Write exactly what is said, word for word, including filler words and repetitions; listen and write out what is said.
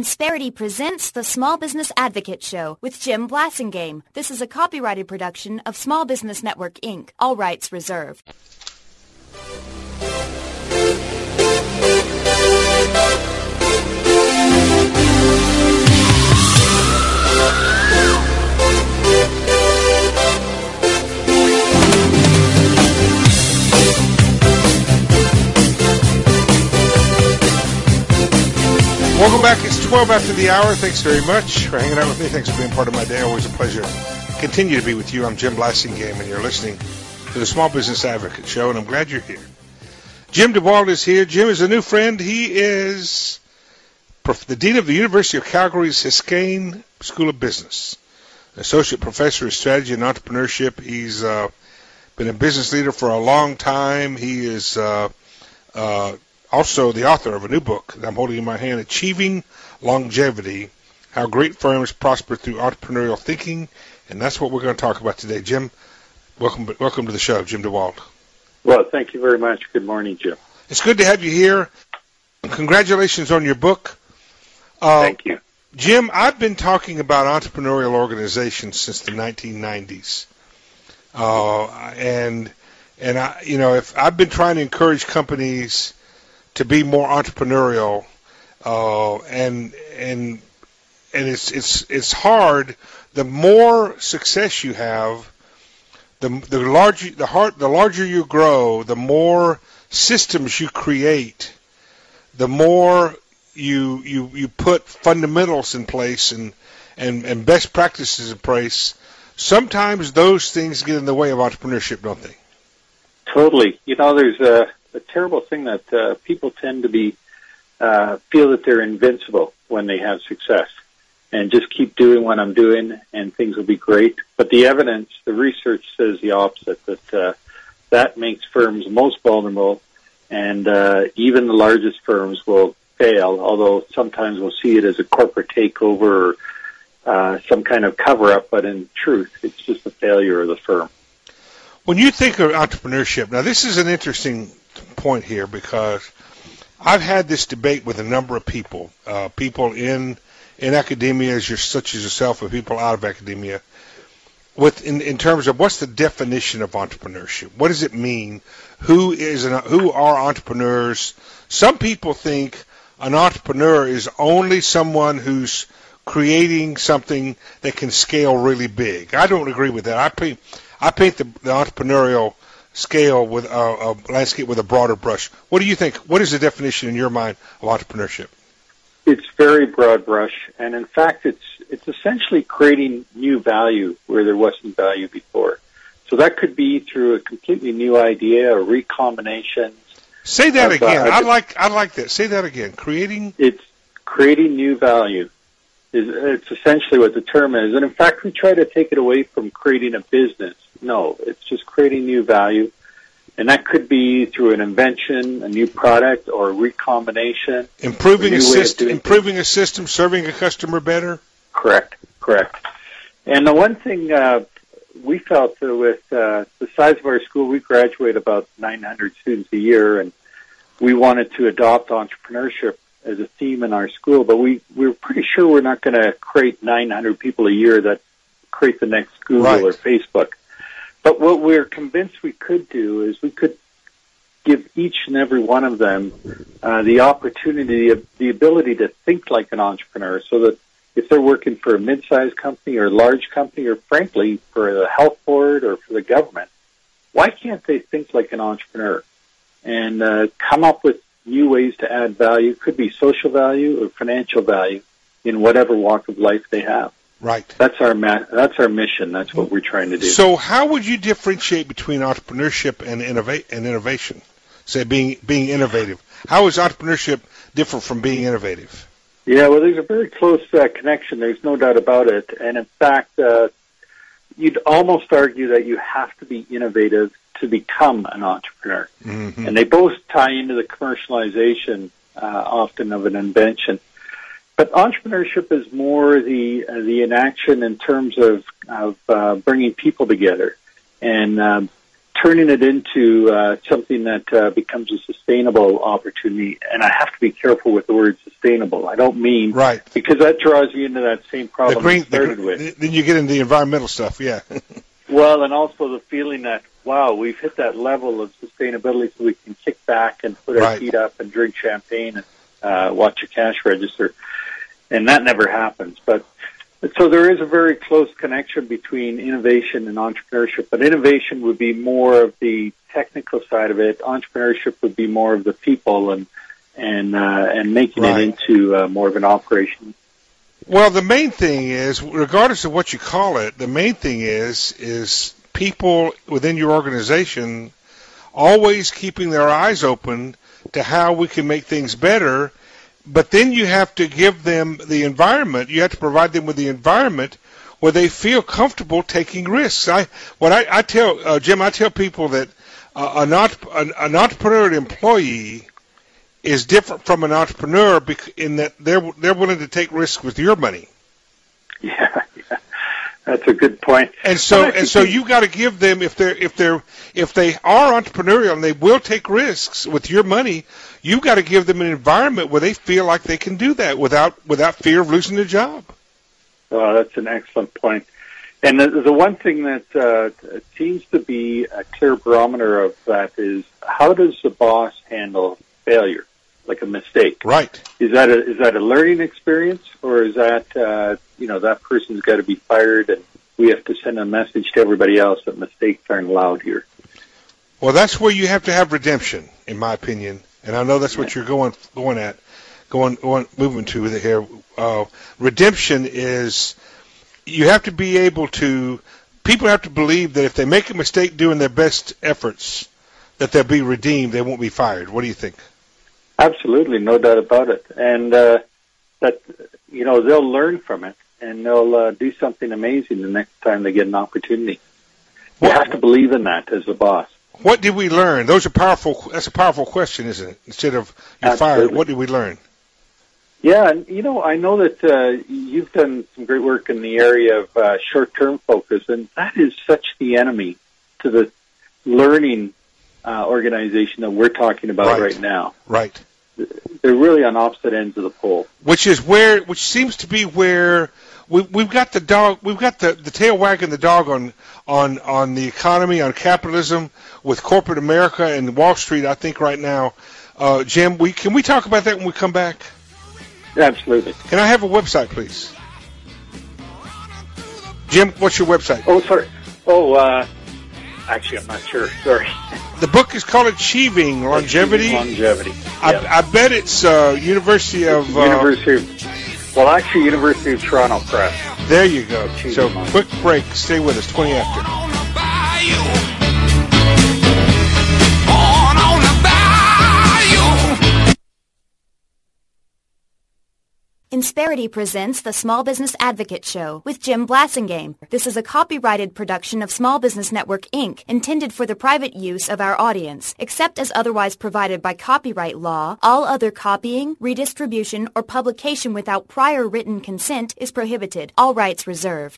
Insperity presents the Small Business Advocate Show with Jim Blasingame. This is a copyrighted production of Small Business Network, Incorporated. All rights reserved. Welcome back. It's twelve after the hour. Thanks very much for hanging out with me. Thanks for being part of my day. Always a pleasure. Continue to be with you. I'm Jim Blasingame, and you're listening to the Small Business Advocate Show, and I'm glad you're here. Jim DeWald is here. Jim is a new friend. He is the Dean of the University of Calgary's Hiskane School of Business, Associate Professor of Strategy and Entrepreneurship. He's uh, been a business leader for a long time. He is uh, uh, also the author of a new book that I'm holding in my hand, Achieving Longevity, How Great Firms Prosper Through Entrepreneurial Thinking, and that's what we're going to talk about today. Jim, welcome welcome to the show, Jim DeWald. Well, thank you very much. Good morning, Jim. It's good to have you here. Congratulations on your book. Uh, thank you. Jim, I've been talking about entrepreneurial organizations since the nineteen nineties. Uh, and, and I, you know, if I've been trying to encourage companies to be more entrepreneurial, uh, and and and it's it's it's hard. The more success you have, the the larger the heart the larger you grow, the more systems you create, the more you you you put fundamentals in place and and and best practices in place. Sometimes those things get in the way of entrepreneurship, don't they? Totally. You know, there's a a terrible thing that uh, people tend to be uh, feel that they're invincible when they have success and just keep doing what I'm doing and things will be great. But the evidence, the research says the opposite, that uh, that makes firms most vulnerable, and uh, even the largest firms will fail, although sometimes we'll see it as a corporate takeover or uh, some kind of cover-up, but in truth, it's just a failure of the firm. When you think of entrepreneurship, now this is an interesting point here because I've had this debate with a number of people, uh, people in in academia, as you're, such as yourself, and people out of academia, with in, in terms of what's the definition of entrepreneurship? What does it mean? Who is an, who are entrepreneurs? Some people think an entrepreneur is only someone who's creating something that can scale really big. I don't agree with that. I paint I paint the, the entrepreneurial scale with a, a landscape with a broader brush. What do you think? What is the definition in your mind of entrepreneurship? It's very broad brush, and in fact, it's it's essentially creating new value where there wasn't value before. So that could be through a completely new idea, a recombination. Say that of, again. Uh, I like I like that. Say that again. Creating. It's creating new value. Is it's essentially what the term is, and in fact, we try to take it away from creating a business. No, it's just creating new value. And that could be through an invention, a new product, or a recombination. Improving a, a system, improving a system, serving a customer better? Correct, correct. And the one thing uh, we felt that with uh, the size of our school, we graduate about nine hundred students a year, and we wanted to adopt entrepreneurship as a theme in our school, but we, we were pretty sure we're not going to create nine hundred people a year that create the next Google right. or Facebook. But what we're convinced we could do is we could give each and every one of them uh, the opportunity, of the ability to think like an entrepreneur, so that if they're working for a mid-sized company or a large company, or frankly for the health board or for the government, why can't they think like an entrepreneur and uh, come up with new ways to add value? Could be social value or financial value in whatever walk of life they have. Right. That's our ma- that's our mission. That's what we're trying to do. So how would you differentiate between entrepreneurship and, innova- and innovation? Say being being innovative. How is entrepreneurship different from being innovative? Yeah, well, there's a very close uh, connection. There's no doubt about it. And in fact, uh, you'd almost argue that you have to be innovative to become an entrepreneur. Mm-hmm. And they both tie into the commercialization uh, often of an invention. But entrepreneurship is more the uh, the inaction in terms of of uh, bringing people together and um, turning it into uh, something that uh, becomes a sustainable opportunity. And I have to be careful with the word sustainable. I don't mean right, because that draws you into that same problem the green, you started the, with. Then you get into the environmental stuff, yeah. Well, and also the feeling that, wow, we've hit that level of sustainability so we can kick back and put our right. feet up and drink champagne and uh, watch a cash register. And that never happens. But so there is a very close connection between innovation and entrepreneurship. But innovation would be more of the technical side of it. Entrepreneurship would be more of the people and and uh, and making right. it into uh, more of an operation. Well, the main thing is, regardless of what you call it, the main thing is is people within your organization always keeping their eyes open to how we can make things better. But then you have to give them the environment. You have to provide them with the environment where they feel comfortable taking risks. I, what I, I tell uh, Jim, I tell people that uh, an, an, an entrepreneurial employee is different from an entrepreneur bec- in that they're they're willing to take risks with your money. Yeah, yeah. That's a good point. And so and so you got to give them, if they're if they're if they are entrepreneurial and they will take risks with your money, you got to give them an environment where they feel like they can do that without without fear of losing their job. Oh, that's an excellent point. And the, the one thing that uh, seems to be a clear barometer of that is, how does the boss handle failure, like a mistake? Right. Is that a is that a learning experience, or is that uh, you know that person's got to be fired and we have to send a message to everybody else that mistakes aren't allowed here? Well, that's where you have to have redemption, in my opinion, and I know that's what you're going going at, going going moving to here. Uh, redemption is, you have to be able to. People have to believe that if they make a mistake doing their best efforts, that they'll be redeemed. They won't be fired. What do you think? Absolutely, no doubt about it. And uh, that, you know, they'll learn from it, and they'll uh, do something amazing the next time they get an opportunity. You What- have to believe in that as a boss. What did we learn? Those are powerful. That's a powerful question, isn't it? Instead of you're fired, Absolutely. what did we learn? Yeah, and, you know, I know that uh, you've done some great work in the area of uh, short-term focus, and that is such the enemy to the learning uh, organization that we're talking about Right. right now. Right. They're really on opposite ends of the pole. Which is where, which seems to be where we, we've got the dog, we've got the, the tail wagging the dog on, on, on the economy, on capitalism, with corporate America and Wall Street. I think right now, uh, Jim, we can we talk about that when we come back? Absolutely. Can I have a website, please? Jim, what's your website? Oh, sorry. Oh, uh, actually, I'm not sure. Sorry. The book is called Achieving Longevity. Longevity. I, Yeah. I bet it's uh, University of. Uh, University of, well, actually, University of Toronto Press. There you go. Achieving So, Longevity. quick break. Stay with us. twenty after. Insperity presents the Small Business Advocate Show with Jim Blasingame. This is a copyrighted production of Small Business Network, Incorporated, intended for the private use of our audience. Except as otherwise provided by copyright law, all other copying, redistribution, or publication without prior written consent is prohibited. All rights reserved.